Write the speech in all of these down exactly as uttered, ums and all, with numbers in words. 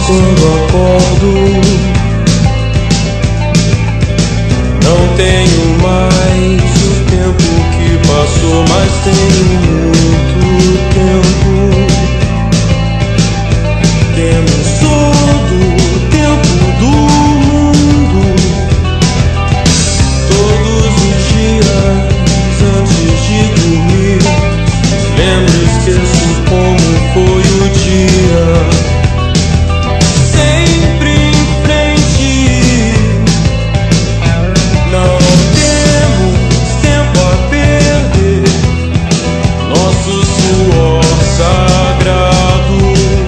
quando acordo. Não tenho mais o tempo que passou, mas tenho muito tempo. Temos todo o tempo do mundo. Todos os dias antes de dormir, lembro e esqueço como foi o dia. Sempre em frente, não temos tempo a perder. Nosso suor sagrado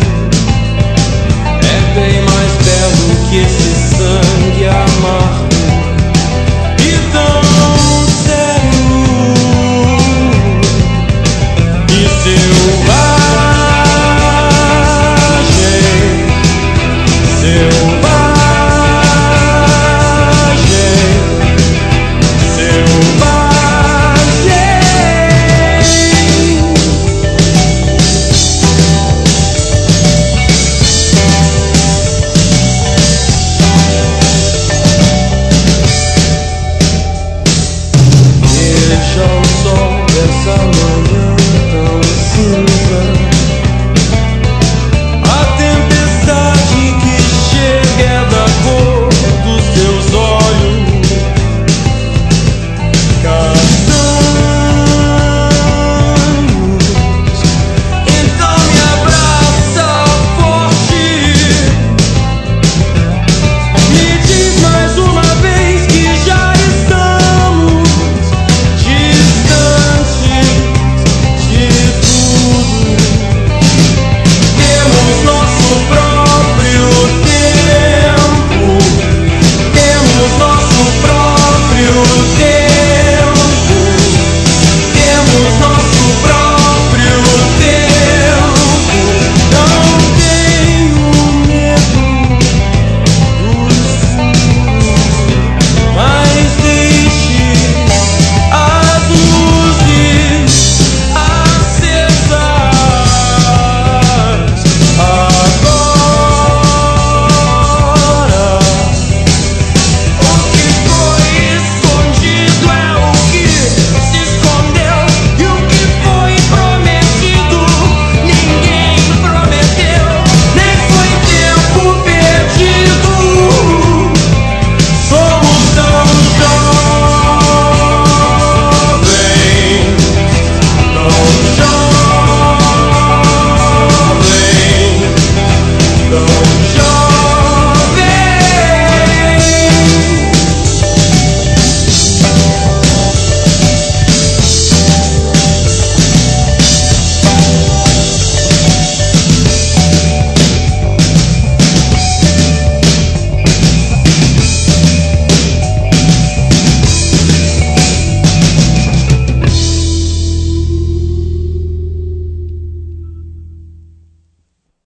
é bem mais belo que esse sangue amargo e tão sério e selvagem, selvagem, selvagem. Veja o sol dessa manhã tão cinza.